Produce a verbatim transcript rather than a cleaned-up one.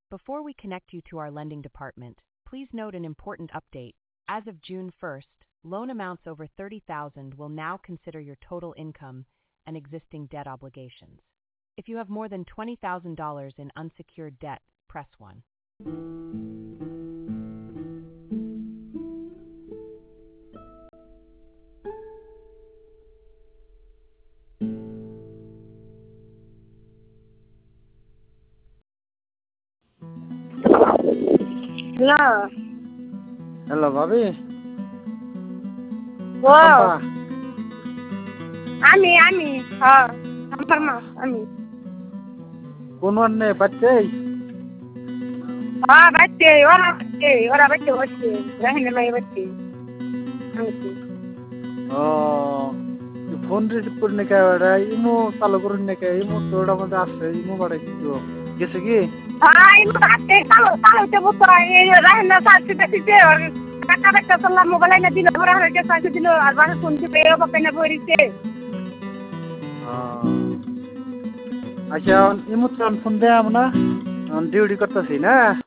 Before we connect you to our lending department, please note an important update. As of June first, loan amounts over thirty thousand dollars will now consider your total income and existing debt obligations. If you have more than twenty thousand dollars in unsecured debt, press one. Hello. Hello, Bobby. Wow. Papa. Ami, Ami. Ha. Ampar ma, Ami. কোন ওয়ানে বাচ্চা? Ha, bache, ora bache, ora bache bache. Rahne mai bache. Ami. ও phone receive করনে কে ওরা Imo চালু করনে কে imo তোড়া মধ্যে আছে ইমো বাড়া কিছু গেছে কি? Ha, imu bache, kalau kalau coba tu, ini rahne saksi saksi je. Kakak kakak setelah mobile na dilo, orang harga saksi dilo. Arwah kunci peo apa pena beri je. আচ্ছা Imo তো phone দেয়া না duty করতেছি না